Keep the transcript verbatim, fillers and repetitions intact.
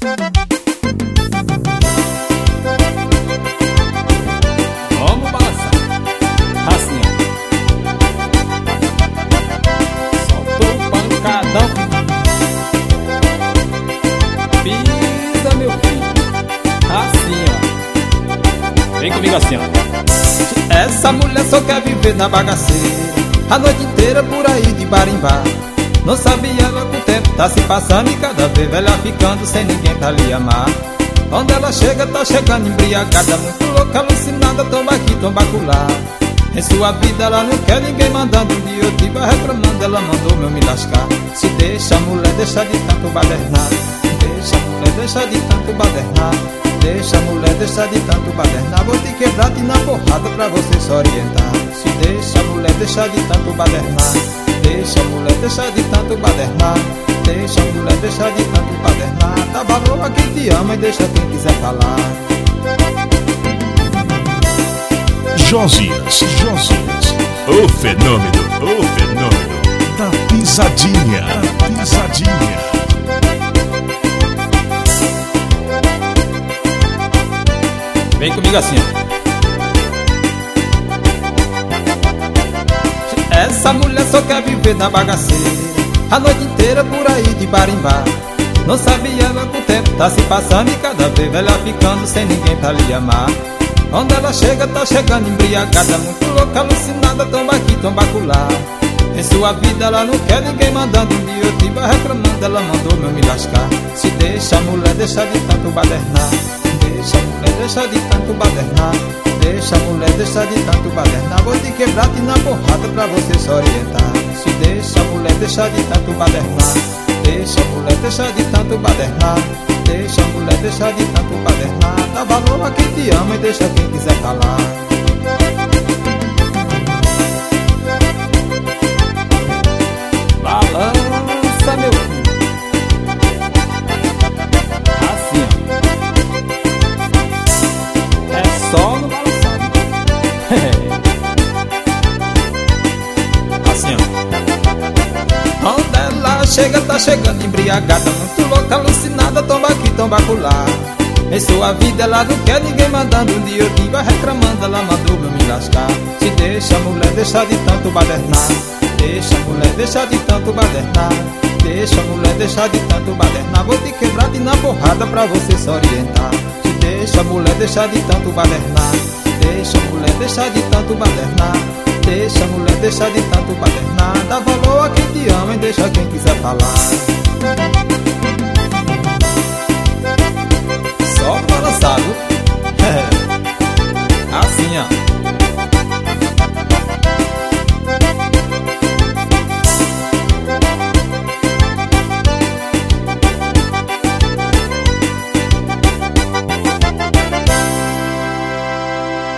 Vamos balançar. Assim, ó. Solta o pancadão. Pisa, meu filho. Assim, ó. Vem comigo assim, ó. Essa mulher só quer viver na bagaceira, a noite inteira por aí de bar em bar. Não sabia ela que o tempo tá se passando e cada vez velha ficando sem ninguém pra lhe amar. Onde ela chega, tá chegando embriagada, muito louca, alucinada, tomba aqui, tomba acolá. Em sua vida ela não quer ninguém mandando, um dia eu tive reclamando, ela mandou meu me lascar. Se deixa, mulher, deixa de tanto badernar. Deixa, mulher, deixa de tanto badernar. Deixa, mulher, deixa de tanto badernar. Vou te quebrar e na porrada pra você se orientar. Se deixa, mulher, deixa de tanto badernar. Deixa, mulher, deixa de tanto badernar. Deixa, mulher, deixa de tanto badernar. Dá valor a quem te ama e deixa quem quiser falar. Josias, Josias, o fenômeno, o fenômeno da pisadinha, da pisadinha. Vem comigo assim, ó. Essa mulher só quer viver na bagaceira, a noite inteira por aí de bar em bar. Não sabia ela que o tempo tá se passando e cada vez ela ficando sem ninguém pra lhe amar. Onde ela chega, tá chegando embriagada, muito louca, alucinada, tomba aqui, tomba acolá. Em sua vida ela não quer ninguém mandando, um dia eu tive reclamando, ela mandou meu me lascar. Se deixa, mulher, deixa de tanto badernar. Deixa, mulher, deixa de tanto badernar. Deixa, mulher, deixa de tanto badernar. Vou te quebrar e na porrada pra você se orientar. Se deixa, mulher, deixa de tanto badernar. Deixa, mulher, deixa de tanto badernar. Deixa, mulher, deixa de tanto badernar. Dá valor a quem te ama e deixa quem quiser falar. Balança, meu filho. Assim, ó. É só no balançado. Assim, ó. Onde ela chega, tá chegando embriagada, muito louca, alucinada, tomba aqui, tomba acolá. Em sua vida ela não quer ninguém mandando, um dia eu tive reclamando, ela mandou meu me lascar. Se deixa, mulher, deixa de tanto badernar. Deixa, mulher, deixa de tanto badernar. Deixa, mulher, deixa de tanto badernar. Vou te quebrar e na porrada pra você se orientar. Se deixa, mulher, deixa de tanto badernar. Deixa, mulher, deixa de tanto badernar. Deixa, mulher, deixa de tanto badernar. Dá valor a quem te ama e deixa quem quiser falar.